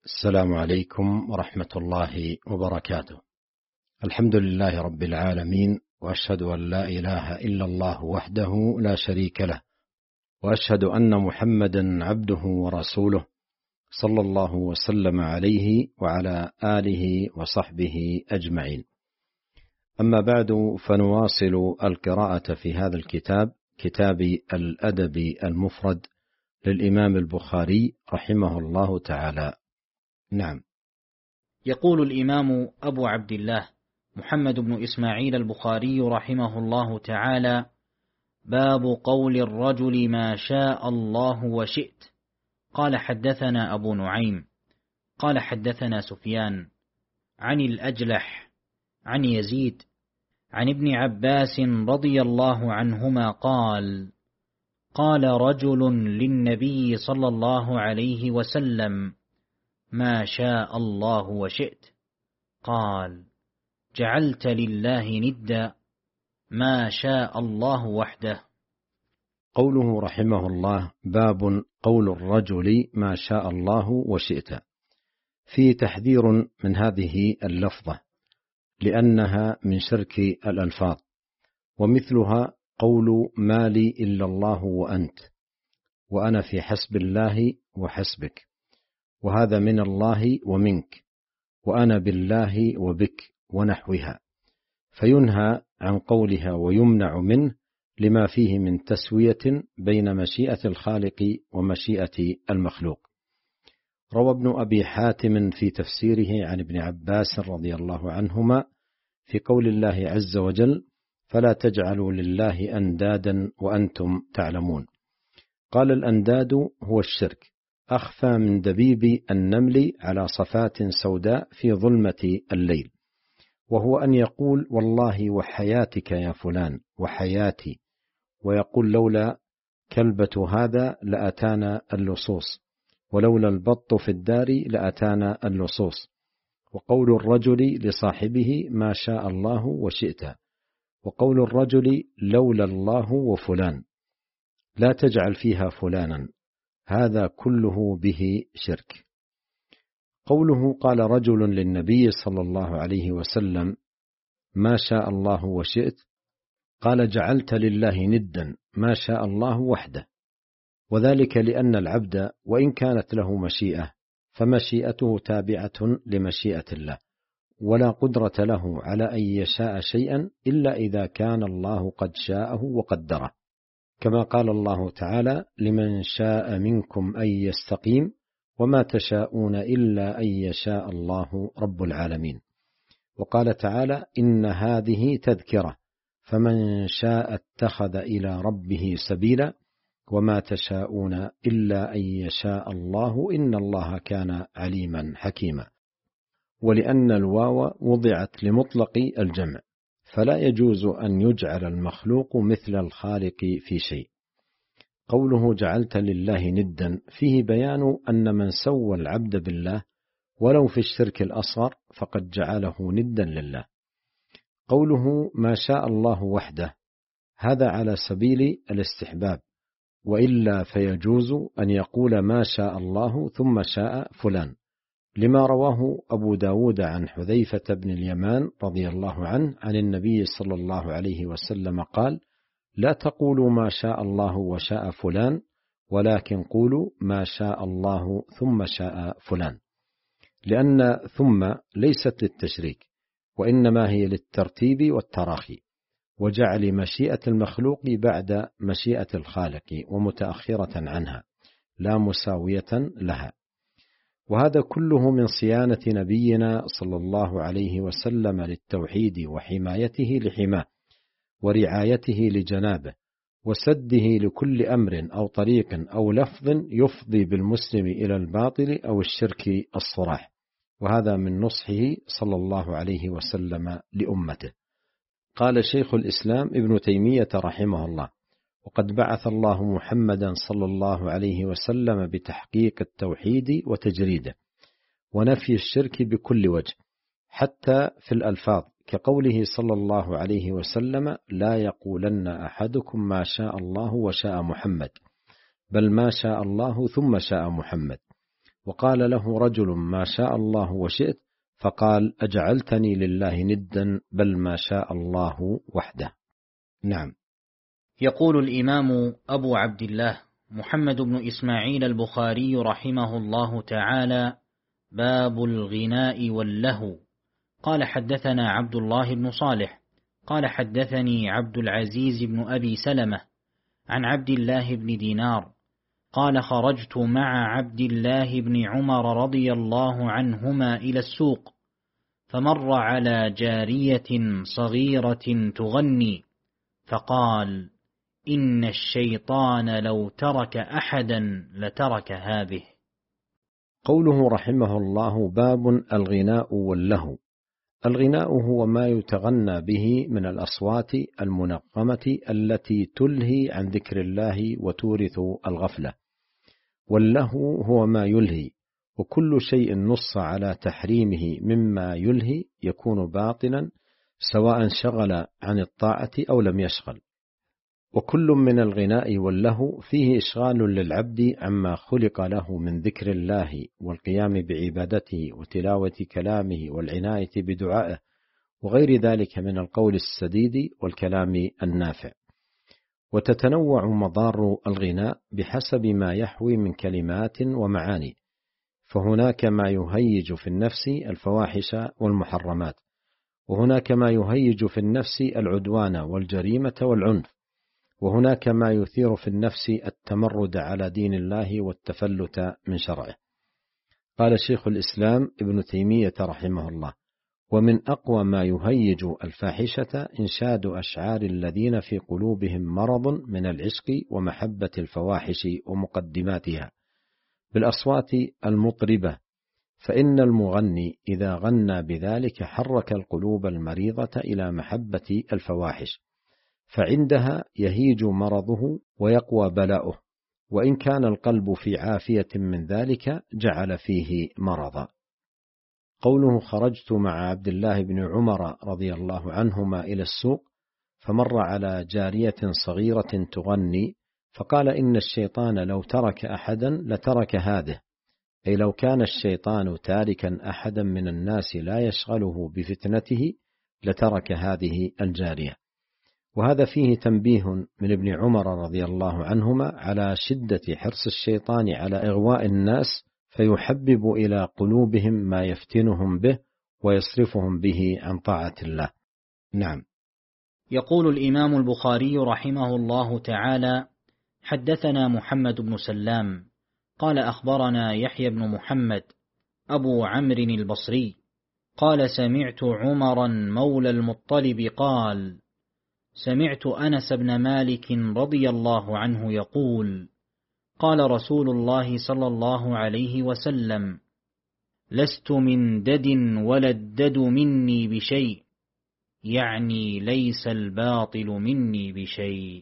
السلام عليكم ورحمة الله وبركاته. الحمد لله رب العالمين، وأشهد أن لا إله إلا الله وحده لا شريك له، وأشهد أن محمدا عبده ورسوله صلى الله وسلم عليه وعلى آله وصحبه أجمعين. أما بعد، فنواصل القراءة في هذا الكتاب، كتاب الأدب المفرد للإمام البخاري رحمه الله تعالى. نعم. يقول الإمام أبو عبد الله محمد بن إسماعيل البخاري رحمه الله تعالى: باب قول الرجل ما شاء الله وشئت. قال حدثنا أبو نعيم قال حدثنا سفيان عن الأجلح عن يزيد عن ابن عباس رضي الله عنهما قال: قال رجل للنبي صلى الله عليه وسلم: ما شاء الله وشئت. قال: جعلت لله ندا، ما شاء الله وحده. قوله رحمه الله: باب قول الرجل ما شاء الله وشئت، فيه تحذير من هذه اللفظة، لأنها من شرك الألفاظ، ومثلها قول ما لي إلا الله وأنت، وأنا في حسب الله وحسبك، وهذا من الله ومنك، وأنا بالله وبك، ونحوها، فينهى عن قولها ويمنع منه لما فيه من تسوية بين مشيئة الخالق ومشيئة المخلوق. روى ابن أبي حاتم في تفسيره عن ابن عباس رضي الله عنهما في قول الله عز وجل: فلا تجعلوا لله أندادا وأنتم تعلمون. قال: الأنداد هو الشرك، أخفى من دبيب النمل على صفات سوداء في ظلمة الليل، وهو أن يقول: والله وحياتك يا فلان، وحياتي، ويقول: لولا كلبة هذا لأتانا اللصوص، ولولا البط في الدار لأتانا اللصوص. وقول الرجل لصاحبه: ما شاء الله وشئت. وقول الرجل: لولا الله وفلان، لا تجعل فيها فلانا، هذا كله به شرك. قوله: قال رجل للنبي صلى الله عليه وسلم: ما شاء الله وشئت، قال: جعلت لله ندا، ما شاء الله وحده. وذلك لأن العبد وإن كانت له مشيئة، فمشيئته تابعة لمشيئة الله، ولا قدرة له على أن يشاء شيئا إلا إذا كان الله قد شاءه وقدره، كما قال الله تعالى: لمن شاء منكم أن يستقيم، وما تشاءون إلا أن يشاء الله رب العالمين. وقال تعالى: إن هذه تذكرة، فمن شاء اتخذ إلى ربه سبيلا، وما تشاءون إلا أن يشاء الله، إن الله كان عليما حكيما. ولأن الواو وضعت لمطلق الجمع، فلا يجوز أن يجعل المخلوق مثل الخالق في شيء. قوله: جعلت لله ندا، فيه بيان أن من سوى العبد بالله ولو في الشرك الأصغر فقد جعله ندا لله. قوله: ما شاء الله وحده، هذا على سبيل الاستحباب، وإلا فيجوز أن يقول ما شاء الله ثم شاء فلان، لما رواه أبو داود عن حذيفة بن اليمان رضي الله عنه عن النبي صلى الله عليه وسلم قال: لا تقولوا ما شاء الله وشاء فلان، ولكن قولوا ما شاء الله ثم شاء فلان، لأن ثم ليست للتشريك، وإنما هي للترتيب والتراخي، وجعل مشيئة المخلوق بعد مشيئة الخالق ومتأخرة عنها، لا مساوية لها. وهذا كله من صيانة نبينا صلى الله عليه وسلم للتوحيد، وحمايته لحماه، ورعايته لجنابه، وسده لكل أمر أو طريق أو لفظ يفضي بالمسلم إلى الباطل أو الشرك الصراح. وهذا من نصحه صلى الله عليه وسلم لأمته. قال شيخ الإسلام ابن تيمية رحمه الله: وقد بعث الله محمدا صلى الله عليه وسلم بتحقيق التوحيد وتجريده، ونفي الشرك بكل وجه، حتى في الألفاظ، كقوله صلى الله عليه وسلم: لا يقولن أحدكم ما شاء الله وشاء محمد، بل ما شاء الله ثم شاء محمد. وقال له رجل ما شاء الله وشئت، فقال أجعلتني لله ندا بل ما شاء الله وحده. نعم. يقول الإمام أبو عبد الله محمد بن إسماعيل البخاري رحمه الله تعالى: باب الغناء واللهو. قال حدثنا عبد الله بن صالح قال حدثني عبد العزيز بن أبي سلمة عن عبد الله بن دينار قال خرجت مع عبد الله بن عمر رضي الله عنهما إلى السوق، فمر على جارية صغيرة تغني، فقال: إن الشيطان لو ترك أحدا لترك هذه. قوله رحمه الله: باب الغناء واللهو. الغناء هو ما يتغنى به من الأصوات المنغمة التي تلهي عن ذكر الله وتورث الغفلة، واللهو هو ما يلهي، وكل شيء نص على تحريمه مما يلهي يكون باطلا، سواء شغل عن الطاعة أو لم يشغل. وكل من الغناء واللهو فيه إشغال للعبد عما خلق له من ذكر الله والقيام بعبادته وتلاوة كلامه والعناية بدعائه وغير ذلك من القول السديد والكلام النافع. وتتنوع مضار الغناء بحسب ما يحوي من كلمات ومعاني، فهناك ما يهيج في النفس الفواحش والمحرمات، وهناك ما يهيج في النفس العدوان والجريمة والعنف، وهناك ما يثير في النفس التمرد على دين الله والتفلت من شرعه. قال شيخ الإسلام ابن تيمية رحمه الله: ومن أقوى ما يهيج الفاحشة إنشاد أشعار الذين في قلوبهم مرض من العشق ومحبة الفواحش ومقدماتها بالأصوات المطربة، فإن المغني إذا غنى بذلك حرك القلوب المريضة إلى محبة الفواحش، فعندها يهيج مرضه ويقوى بلاؤه، وإن كان القلب في عافية من ذلك جعل فيه مرضا. قوله خرجت مع عبد الله بن عمر رضي الله عنهما إلى السوق، فمر على جارية صغيرة تغني، فقال: إن الشيطان لو ترك أحدا لترك هذه، أي لو كان الشيطان تاركا أحدا من الناس لا يشغله بفتنته لترك هذه الجارية. وهذا فيه تنبيه من ابن عمر رضي الله عنهما على شدة حرص الشيطان على إغواء الناس، فيحبب إلى قلوبهم ما يفتنهم به ويصرفهم به عن طاعة الله. نعم. يقول الإمام البخاري رحمه الله تعالى: حدثنا محمد بن سلام قال أخبرنا يحيى بن محمد أبو عمرو البصري قال سمعت عمرا مولى المطلب قال: سمعت أنس بن مالك رضي الله عنه يقول: قال رسول الله صلى الله عليه وسلم: لست من دد ولا الدد مني بشيء، يعني ليس الباطل مني بشيء.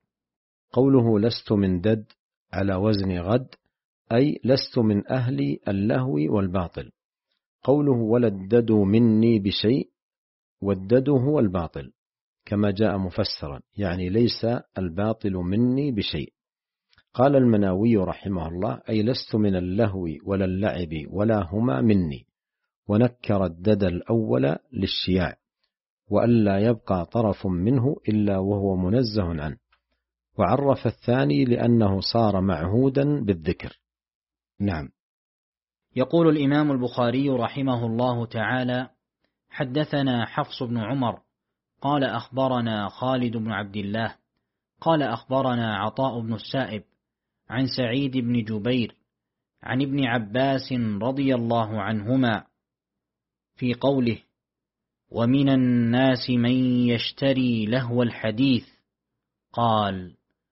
قوله لست من دد على وزن غد، أي لست من أهل اللهو والباطل. قوله ولا الدد مني بشيء، والدد هو الباطل كما جاء مفسرا، يعني ليس الباطل مني بشيء. قال المناوي رحمه الله: أي لست من اللهو ولا اللعب ولا هما مني، ونكر الدد الأول للشياع، وألا يبقى طرف منه إلا وهو منزه عنه، وعرف الثاني لأنه صار معهودا بالذكر. نعم. يقول الإمام البخاري رحمه الله تعالى: حدثنا حفص بن عمر قال أخبرنا خالد بن عبد الله قال أخبرنا عطاء بن السائب عن سعيد بن جبير عن ابن عباس رضي الله عنهما في قوله: ومن الناس من يشتري لهو الحديث، قال: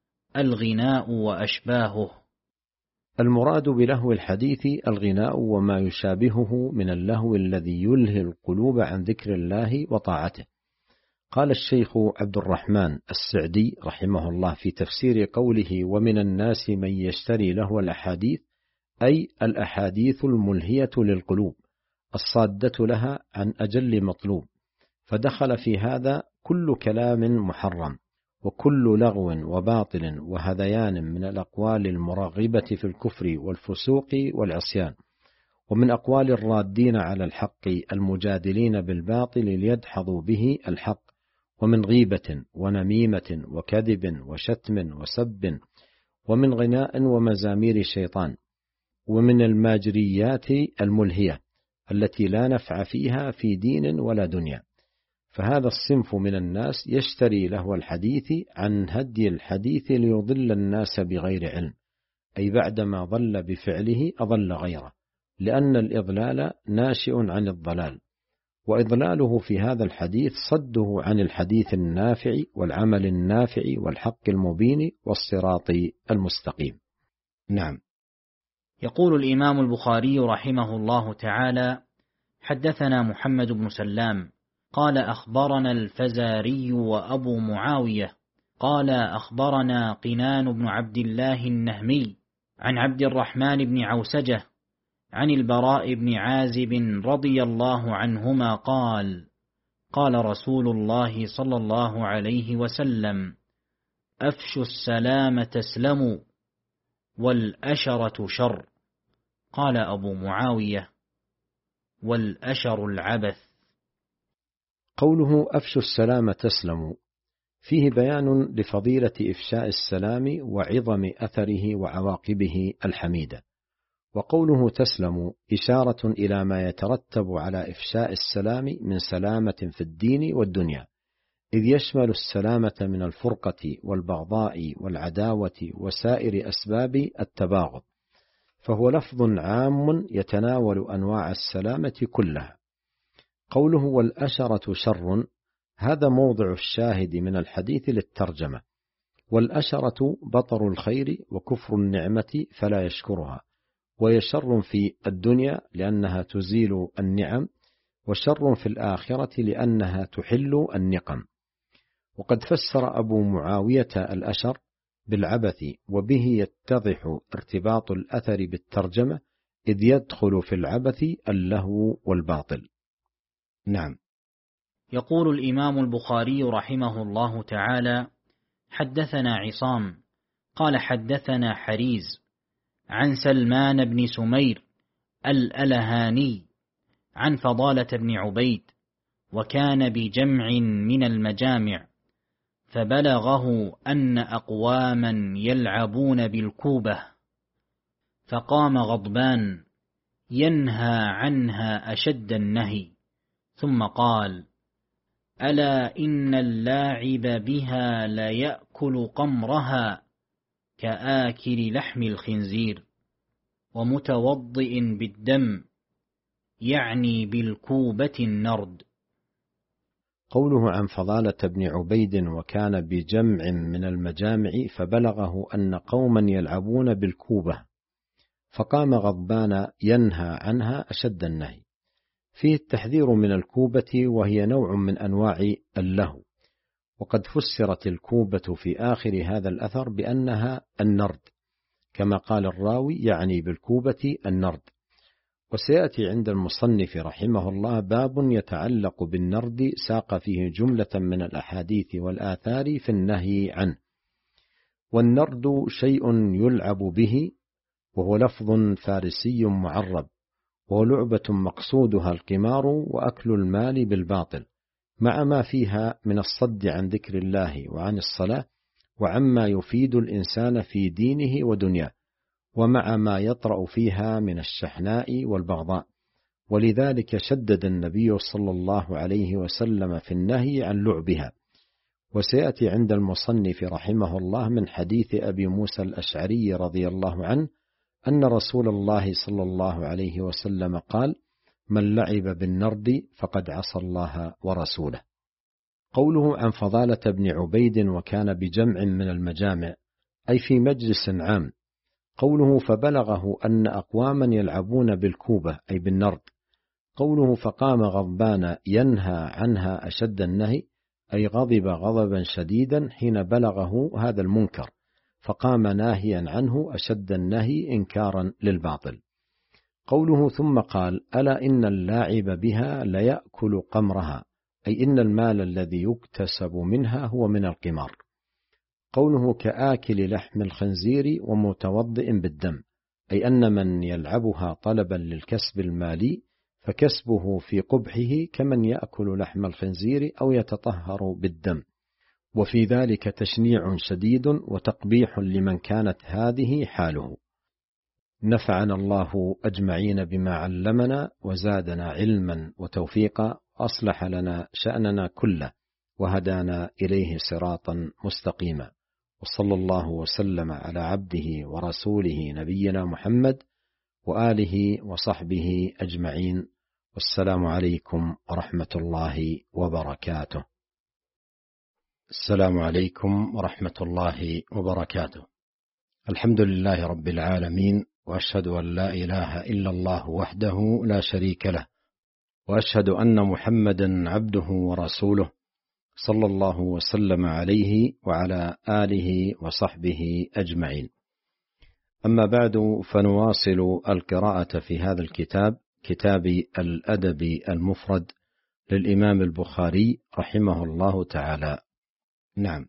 الغناء وأشباهه. المراد بلهو الحديث الغناء وما يشابهه من اللهو الذي يلهي القلوب عن ذكر الله وطاعته. قال الشيخ عبد الرحمن السعدي رحمه الله في تفسير قوله: ومن الناس من يشتري لهو الأحاديث، أي الأحاديث الملهية للقلوب الصادة لها عن أجل مطلوب، فدخل في هذا كل كلام محرم، وكل لغو وباطل وهذيان من الأقوال المرغبة في الكفر والفسوق والعصيان، ومن أقوال الرادين على الحق المجادلين بالباطل ليدحضوا به الحق، ومن غيبة ونميمة وكذب وشتم وسب، ومن غناء ومزامير الشيطان، ومن الماجريات الملهية التي لا نفع فيها في دين ولا دنيا. فهذا الصنف من الناس يشتري لهو الحديث عن هدي الحديث ليضل الناس بغير علم، أي بعدما ضل بفعله أضل غيره، لأن الإضلال ناشئ عن الضلال، وإضلاله في هذا الحديث صده عن الحديث النافع والعمل النافع والحق المبين والصراط المستقيم. نعم. يقول الإمام البخاري رحمه الله تعالى: حدثنا محمد بن سلام قال أخبرنا الفزاري وأبو معاوية قال أخبرنا قنان بن عبد الله النهمي عن عبد الرحمن بن عوسجة عن البراء بن عازب رضي الله عنهما قال: قال رسول الله صلى الله عليه وسلم: أفشوا السلام تسلموا، والأشرة شر. قال أبو معاوية: والأشر العبث. قوله أفشوا السلام تسلموا فيه بيان لفضيلة إفشاء السلام وعظم أثره وعواقبه الحميدة. وقوله تسلم إشارة إلى ما يترتب على إفشاء السلام من سلامة في الدين والدنيا، إذ يشمل السلامة من الفرقة والبغضاء والعداوة وسائر أسباب التباغض، فهو لفظ عام يتناول أنواع السلامة كلها. قوله والأشرة شر هذا موضع الشاهد من الحديث للترجمة. والأشرة بطر الخير وكفر النعمة فلا يشكرها، وهي شر في الدنيا لأنها تزيل النعم، وشر في الآخرة لأنها تحل النقم. وقد فسر أبو معاوية الأشر بالعبث، وبه يتضح ارتباط الأثر بالترجمة، إذ يدخل في العبث اللهو والباطل. نعم. يقول الإمام البخاري رحمه الله تعالى: حدثنا عصام قال حدثنا حريز عن سلمان بن سمير الألهاني عن فضالة بن عبيد، وكان بجمع من المجامع، فبلغه أن أقواما يلعبون بالكوبة، فقام غضبان ينهى عنها أشد النهي، ثم قال: ألا إن اللاعب بها ليأكل قمرها كآكل لحم الخنزير، ومتوضئ بالدم، يعني بالكوبة النرد. قوله عن فضالة بن عبيد وكان بجمع من المجامع، فبلغه أن قوما يلعبون بالكوبة، فقام غضبان ينهى عنها أشد النهي. فيه التحذير من الكوبة، وهي نوع من أنواع اللهو، وقد فسرت الكوبة في آخر هذا الأثر بأنها النرد، كما قال الراوي يعني بالكوبة النرد. وسيأتي عند المصنف رحمه الله باب يتعلق بالنرد ساق فيه جملة من الأحاديث والآثار في النهي عنه. والنرد شيء يلعب به، وهو لفظ فارسي معرب، وهو لعبة مقصودها القمار وأكل المال بالباطل، مع ما فيها من الصد عن ذكر الله وعن الصلاة وعما يفيد الإنسان في دينه ودنياه، ومع ما يطرأ فيها من الشحناء والبغضاء. ولذلك شدد النبي صلى الله عليه وسلم في النهي عن لعبها. وسيأتي عند المصنف رحمه الله من حديث أبي موسى الأشعري رضي الله عنه أن رسول الله صلى الله عليه وسلم قال: من لعب بالنرد فقد عصى الله ورسوله. قوله عن فضالة بن عبيد وكان بجمع من المجامع، أي في مجلس عام. قوله فبلغه أن أقواما يلعبون بالكوبة، أي بالنرد. قوله فقام غضبان ينهى عنها أشد النهي، أي غضب غضبا شديدا حين بلغه هذا المنكر، فقام ناهيا عنه أشد النهي إنكارا للباطل. قوله ثم قال: ألا إن اللاعب بها ليأكل قمرها، أي إن المال الذي يكتسب منها هو من القمار. قوله كآكل لحم الخنزير ومتوضئ بالدم، أي أن من يلعبها طلبا للكسب المالي فكسبه في قبحه كمن يأكل لحم الخنزير أو يتطهر بالدم، وفي ذلك تشنيع شديد وتقبيح لمن كانت هذه حاله. نفعنا الله أجمعين بما علمنا وزادنا علما وتوفيقا، أصلح لنا شأننا كله وهدانا إليه صراطا مستقيما، وصلى الله وسلم على عبده ورسوله نبينا محمد وآله وصحبه أجمعين، والسلام عليكم ورحمة الله وبركاته. السلام عليكم ورحمة الله وبركاته. الحمد لله رب العالمين، وأشهد أن لا إله إلا الله وحده لا شريك له، وأشهد أن محمدا عبده ورسوله، صلى الله وسلم عليه وعلى آله وصحبه أجمعين. أما بعد، فنواصل القراءة في هذا الكتاب، كتاب الأدب المفرد للإمام البخاري رحمه الله تعالى. نعم.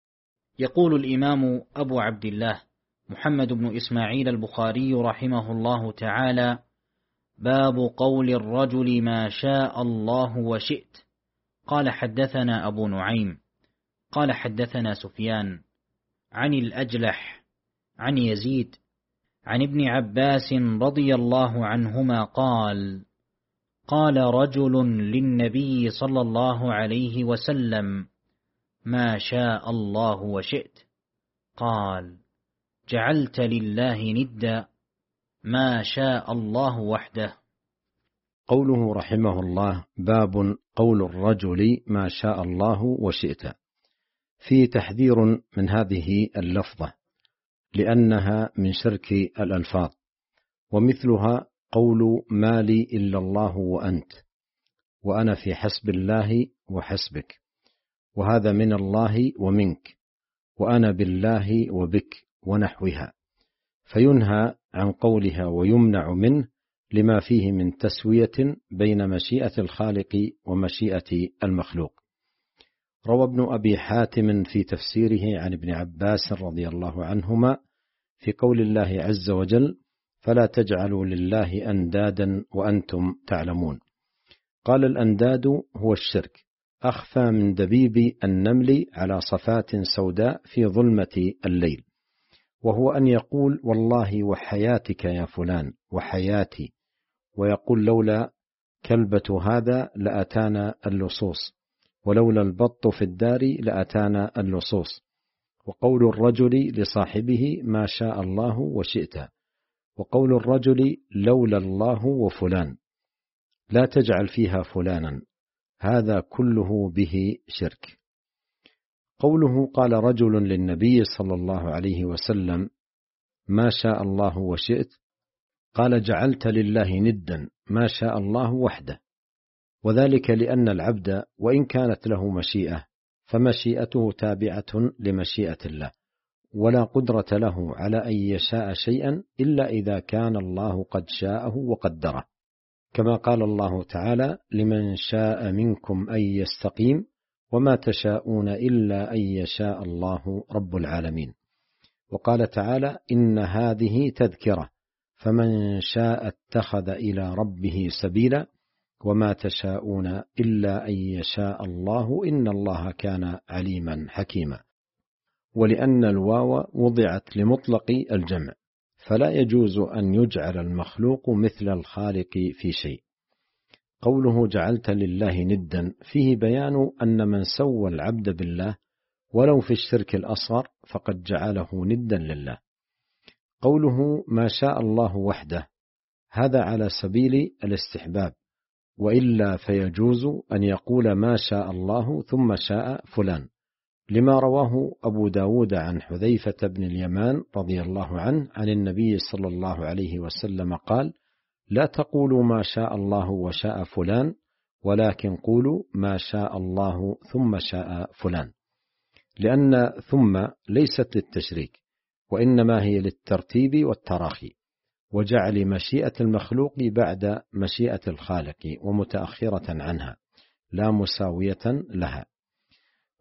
يقول الإمام أبو عبد الله محمد بن إسماعيل البخاري رحمه الله تعالى: باب قول الرجل ما شاء الله وشئت. قال حدثنا أبو نعيم قال حدثنا سفيان عن الأجلح عن يزيد عن ابن عباس رضي الله عنهما قال: قال رجل للنبي صلى الله عليه وسلم: ما شاء الله وشئت. قال: جعلت لله ندا، ما شاء الله وحده. قوله رحمه الله: باب قول الرجل ما شاء الله وشئت، في تحذير من هذه اللفظة لأنها من شرك الألفاظ، ومثلها قول ما لي إلا الله وأنت، وأنا في حسب الله وحسبك، وهذا من الله ومنك، وأنا بالله وبك، ونحوها، فينهى عن قولها ويمنع منه لما فيه من تسوية بين مشيئة الخالق ومشيئة المخلوق. روى ابن أبي حاتم في تفسيره عن ابن عباس رضي الله عنهما في قول الله عز وجل: فلا تجعلوا لله أندادا وأنتم تعلمون. قال: الأنداد هو الشرك، أخفى من دبيب النمل على صفات سوداء في ظلمة الليل، وهو أن يقول: والله وحياتك يا فلان وحياتي، ويقول: لولا كلبة هذا لأتانا اللصوص، ولولا البط في الدار لأتانا اللصوص. وقول الرجل لصاحبه: ما شاء الله وشئت، وقول الرجل: لولا الله وفلان، لا تجعل فيها فلانا، هذا كله به شرك. قوله قال رجل للنبي صلى الله عليه وسلم: ما شاء الله وشئت، قال: جعلت لله ندا، ما شاء الله وحده، وذلك لأن العبد وإن كانت له مشيئة فمشيئته تابعة لمشيئة الله، ولا قدرة له على أن يشاء شيئا إلا إذا كان الله قد شاءه وقدره، كما قال الله تعالى: لمن شاء منكم أن يستقيم وما تشاءون إلا أن يشاء الله رب العالمين. وقال تعالى: إن هذه تذكرة فمن شاء اتخذ إلى ربه سبيلا وما تشاءون إلا أن يشاء الله إن الله كان عليما حكيما. ولأن الواو وضعت لمطلق الجمع، فلا يجوز أن يجعل المخلوق مثل الخالق في شيء. قوله جعلت لله ندا فيه بيان أن من سوى العبد بالله ولو في الشرك الأصغر فقد جعله ندا لله. قوله ما شاء الله وحده، هذا على سبيل الاستحباب، وإلا فيجوز أن يقول ما شاء الله ثم شاء فلان، لما رواه أبو داود عن حذيفة بن اليمان رضي الله عنه عن النبي صلى الله عليه وسلم قال: لا تقولوا ما شاء الله وشاء فلان، ولكن قولوا ما شاء الله ثم شاء فلان، لأن ثم ليست للتشريك، وإنما هي للترتيب والتراخي، وجعل مشيئة المخلوق بعد مشيئة الخالق ومتأخرة عنها لا مساوية لها.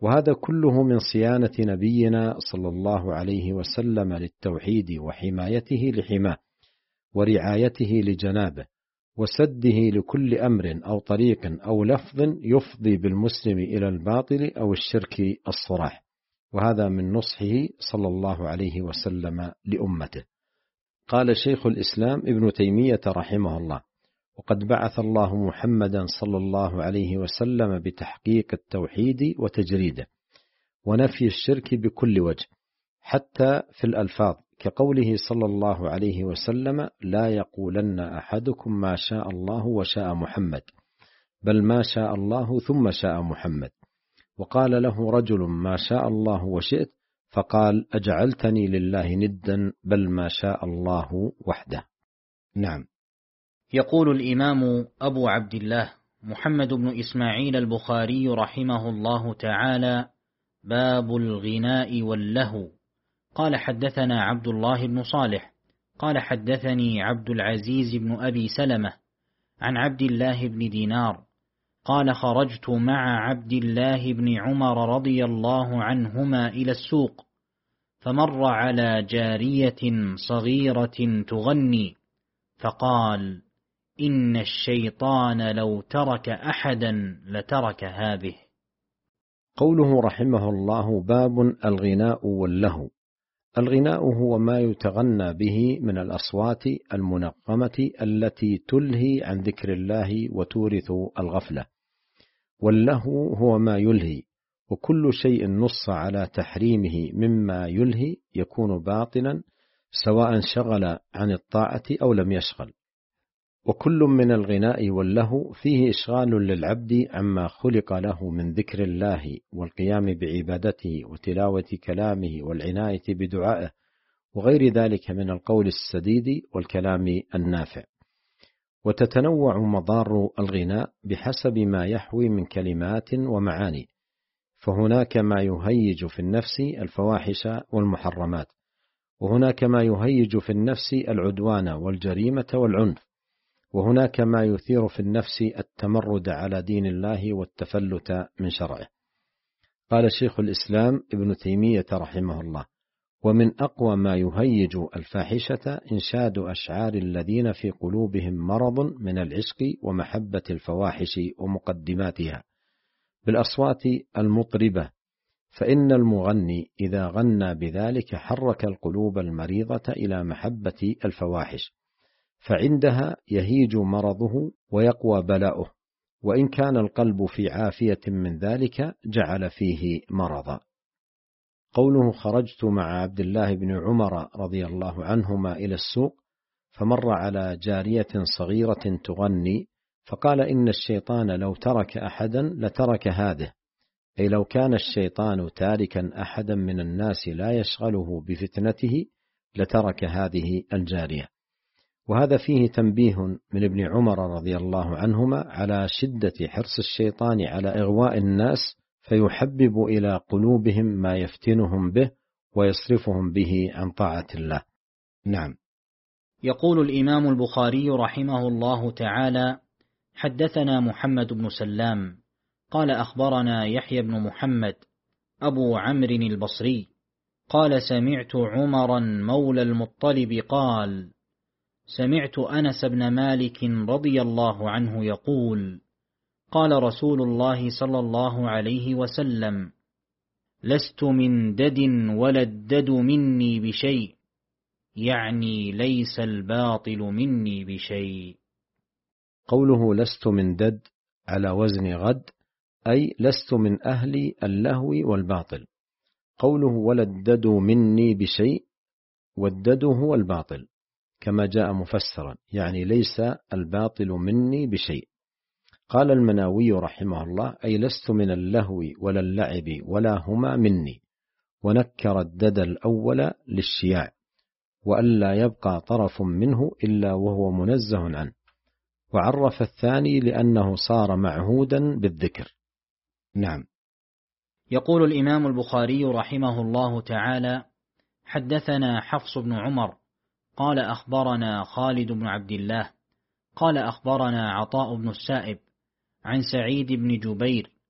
وهذا كله من صيانة نبينا صلى الله عليه وسلم للتوحيد وحمايته لحماه ورعايته لجنابه وسده لكل أمر أو طريق أو لفظ يفضي بالمسلم إلى الباطل أو الشرك الصراح، وهذا من نصحه صلى الله عليه وسلم لأمته. قال شيخ الإسلام ابن تيمية رحمه الله: وقد بعث الله محمدا صلى الله عليه وسلم بتحقيق التوحيد وتجريده ونفي الشرك بكل وجه، حتى في الألفاظ، كقوله صلى الله عليه وسلم: لا يقولن أحدكم ما شاء الله وشاء محمد، بل ما شاء الله ثم شاء محمد. وقال له رجل: ما شاء الله وشئت، فقال: أجعلتني لله ندا، بل ما شاء الله وحده. نعم. يقول الإمام أبو عبد الله محمد بن إسماعيل البخاري رحمه الله تعالى: باب الغناء واللهو. قال حدثنا عبد الله بن صالح قال حدثني عبد العزيز بن أبي سلمة عن عبد الله بن دينار قال: خرجت مع عبد الله بن عمر رضي الله عنهما إلى السوق، فمر على جارية صغيرة تغني، فقال: إن الشيطان لو ترك أحدا لترك هذه. قوله رحمه الله: باب الغناء واللهو. الغناء هو ما يتغنى به من الأصوات المنقمة التي تلهي عن ذكر الله وتورث الغفلة، واللهو هو ما يلهي، وكل شيء نص على تحريمه مما يلهي يكون باطلا، سواء شغل عن الطاعة أو لم يشغل. وكل من الغناء واللهو فيه إشغال للعبد عما خلق له من ذكر الله والقيام بعبادته وتلاوة كلامه والعناية بدعائه وغير ذلك من القول السديد والكلام النافع. وتتنوع مضار الغناء بحسب ما يحوي من كلمات ومعاني، فهناك ما يهيج في النفس الفواحش والمحرمات، وهناك ما يهيج في النفس العدوان والجريمة والعنف، وهناك ما يثير في النفس التمرد على دين الله والتفلت من شرعه. قال شيخ الإسلام ابن تيمية رحمه الله: ومن أقوى ما يهيج الفاحشة إنشاد أشعار الذين في قلوبهم مرض من العشق ومحبة الفواحش ومقدماتها بالأصوات المطربة، فإن المغني إذا غنى بذلك حرك القلوب المريضة إلى محبة الفواحش، فعندها يهيج مرضه ويقوى بلاؤه، وإن كان القلب في عافية من ذلك جعل فيه مرضا. قوله: خرجت مع عبد الله بن عمر رضي الله عنهما إلى السوق، فمر على جارية صغيرة تغني، فقال: إن الشيطان لو ترك أحدا لترك هذه، أي لو كان الشيطان تاركا أحدا من الناس لا يشغله بفتنته لترك هذه الجارية. وهذا فيه تنبيه من ابن عمر رضي الله عنهما على شدة حرص الشيطان على إغواء الناس، فيحبب إلى قلوبهم ما يفتنهم به ويصرفهم به عن طاعة الله. نعم. يقول الإمام البخاري رحمه الله تعالى: حدثنا محمد بن سلام قال أخبرنا يحيى بن محمد أبو عمرو البصري قال: سمعت عمرا مولى المطلب قال: سمعت أنس بن مالك رضي الله عنه يقول: قال رسول الله صلى الله عليه وسلم: لست من دد ولا الدد مني بشيء، يعني ليس الباطل مني بشيء. قوله لست من دد على وزن غد، أي لست من أهل اللهو والباطل. قوله ولا الدد مني بشيء، والدد هو الباطل كما جاء مفسرا، يعني ليس الباطل مني بشيء. قال المناوي رحمه الله: أي لست من اللهو ولا اللعب ولا هما مني، ونكر الدد الأول للشياع، وألا يبقى طرف منه إلا وهو منزه عنه، وعرف الثاني لأنه صار معهودا بالذكر. نعم. يقول الإمام البخاري رحمه الله تعالى: حدثنا حفص بن عمر قال أخبرنا خالد بن عبد الله قال أخبرنا عطاء بن السائب عن سعيد بن جبير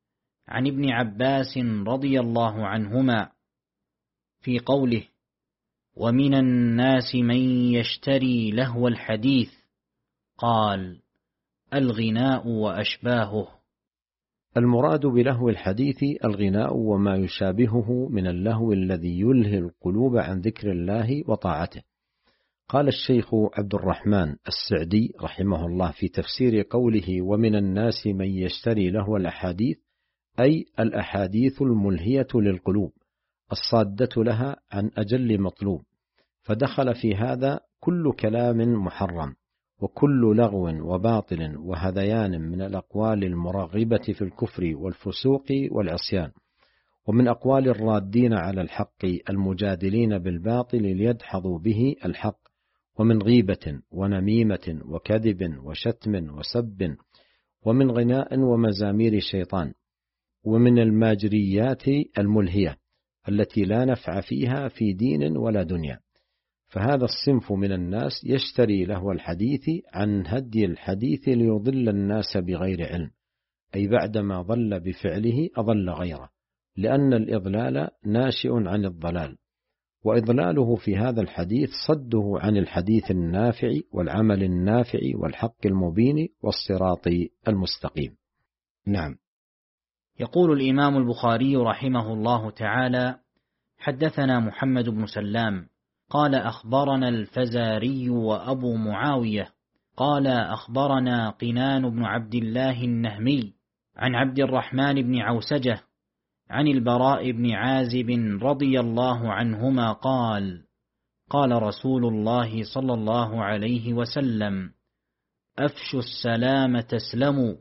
عن ابن عباس رضي الله عنهما في قوله: ومن الناس من يشتري لهو الحديث، قال: الغناء وأشباهه. المراد بلهو الحديث الغناء وما يشابهه من اللهو الذي يلهي القلوب عن ذكر الله وطاعته. قال الشيخ عبد الرحمن السعدي رحمه الله في تفسير قوله: ومن الناس من يشتري لهو الأحاديث، أي الأحاديث الملهية للقلوب الصادة لها عن أجل مطلوب، فدخل في هذا كل كلام محرم وكل لغو وباطل وهذيان من الأقوال المرغبة في الكفر والفسوق والعصيان، ومن أقوال الرادين على الحق المجادلين بالباطل ليدحضوا به الحق، ومن غيبة ونميمة وكذب وشتم وسب، ومن غناء ومزامير الشيطان، ومن الماجريات الملهية التي لا نفع فيها في دين ولا دنيا. فهذا الصنف من الناس يشتري لهو الحديث عن هدي الحديث ليضل الناس بغير علم، أي بعدما ضل بفعله أضل غيره، لأن الإضلال ناشئ عن الضلال، وإضلاله في هذا الحديث صده عن الحديث النافع والعمل النافع والحق المبين والصراط المستقيم. نعم. يقول الإمام البخاري رحمه الله تعالى: حدثنا محمد بن سلام قال أخبرنا الفزاري وأبو معاوية قال أخبرنا قنان بن عبد الله النهمي عن عبد الرحمن بن عوسجة عن البراء بن عازب رضي الله عنهما قال: قال رسول الله صلى الله عليه وسلم: أفشوا السلام تسلموا،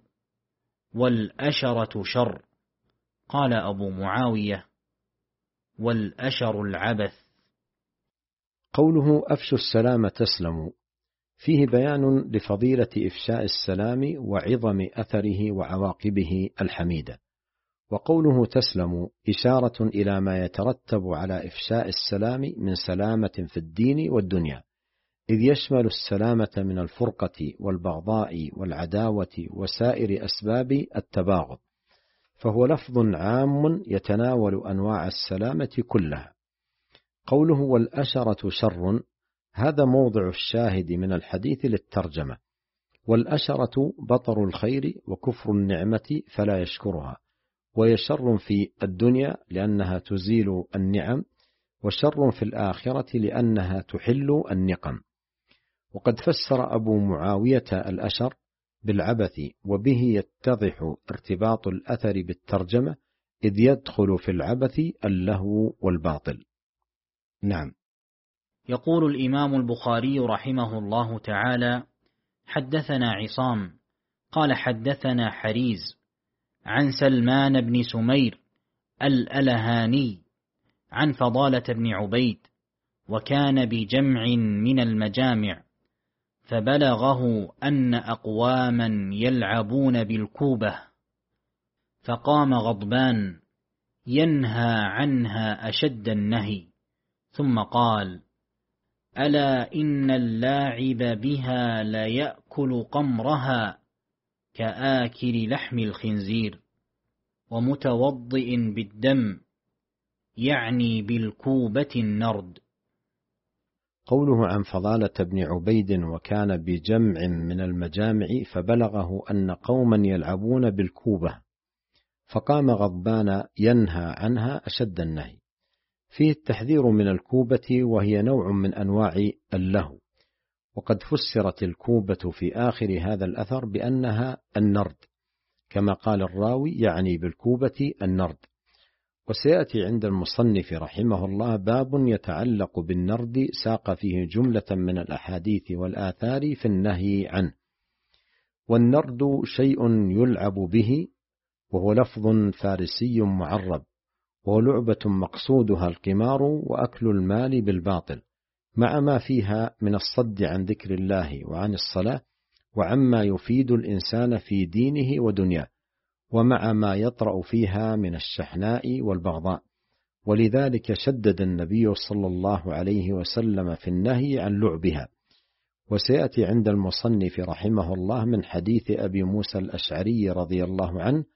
والأشرة شر. قال أبو معاوية: والأشر العبث. قوله أفشوا السلام تسلموا فيه بيان لفضيلة إفشاء السلام وعظم أثره وعواقبه الحميدة، وقوله تسلموا إشارة إلى ما يترتب على إفشاء السلام من سلامة في الدين والدنيا، إذ يشمل السلامة من الفرقة والبغضاء والعداوة وسائر أسباب التباغض، فهو لفظ عام يتناول أنواع السلامة كلها. قوله والأشرة شر، هذا موضع الشاهد من الحديث للترجمة. والأشرة بطر الخير وكفر النعمة فلا يشكرها، وهي شر في الدنيا لأنها تزيل النعم، وشر في الآخرة لأنها تحل النقم. وقد فسر أبو معاوية الأشر بالعبث، وبه يتضح ارتباط الأثر بالترجمة، إذ يدخل في العبث اللهو والباطل. نعم. يقول الإمام البخاري رحمه الله تعالى: حدثنا عصام قال حدثنا حريز عن سلمان بن سمير الألهاني عن فضالة بن عبيد، وكان بجمع من المجامع، فبلغه أن أقواما يلعبون بالكوبة، فقام غضبان ينهى عنها أشد النهي، ثم قال: ألا إن اللاعب بها ليأكل قمرها كآكل لحم الخنزير، ومتوضئ بالدم، يعني بالكوبة النرد. قوله عن فضالة بن عبيد وكان بجمع من المجامع، فبلغه أن قوما يلعبون بالكوبة، فقام غضبان ينهى عنها أشد النهي. فيه التحذير من الكوبة، وهي نوع من أنواع اللهو، وقد فسرت الكوبة في آخر هذا الأثر بأنها النرد، كما قال الراوي يعني بالكوبة النرد. وسيأتي عند المصنف رحمه الله باب يتعلق بالنرد، ساق فيه جملة من الأحاديث والآثار في النهي عنه. والنرد شيء يلعب به، وهو لفظ فارسي معرب، وهو لعبة مقصودها القمار وأكل المال بالباطل، مع ما فيها من الصد عن ذكر الله وعن الصلاة وعما يفيد الإنسان في دينه ودنياه، ومع ما يطرأ فيها من الشحناء والبغضاء. ولذلك شدد النبي صلى الله عليه وسلم في النهي عن لعبها. وسيأتي عند المصنف رحمه الله من حديث أبي موسى الأشعري رضي الله عنه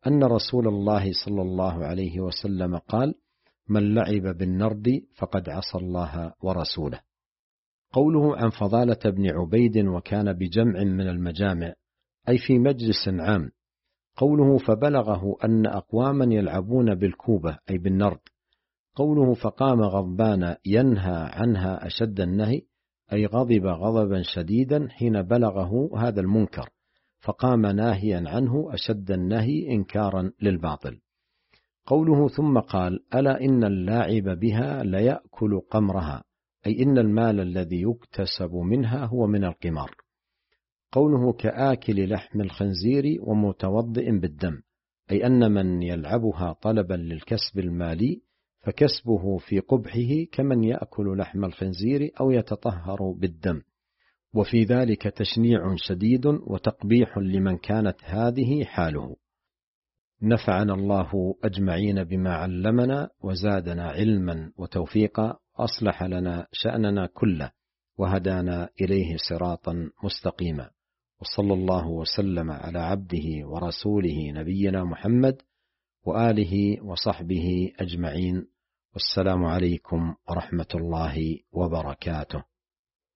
أن رسول الله صلى الله عليه وسلم قال: من لعب بالنرد فقد عصى الله ورسوله. قوله عن فضالة بن عبيد وكان بجمع من المجامع، أي في مجلس عام. قوله فبلغه أن أقواما يلعبون بالكوبة، أي بالنرد. قوله فقام غضبان ينهى عنها أشد النهي، أي غضب غضبا شديدا حين بلغه هذا المنكر، فقام ناهيا عنه أشد النهي إنكارا للباطل. قوله ثم قال: ألا إن اللاعب بها ليأكل قمرها، أي إن المال الذي يكتسب منها هو من القمار. قوله كآكل لحم الخنزير ومتوضئ بالدم، أي أن من يلعبها طلبا للكسب المالي فكسبه في قبحه كمن يأكل لحم الخنزير أو يتطهر بالدم، وفي ذلك تشنيع شديد وتقبيح لمن كانت هذه حاله. نفعنا الله أجمعين بما علمنا وزادنا علما وتوفيقا، أصلح لنا شأننا كله وهدانا إليه صراطا مستقيما، وصلى الله وسلم على عبده ورسوله نبينا محمد وآله وصحبه أجمعين، والسلام عليكم ورحمة الله وبركاته.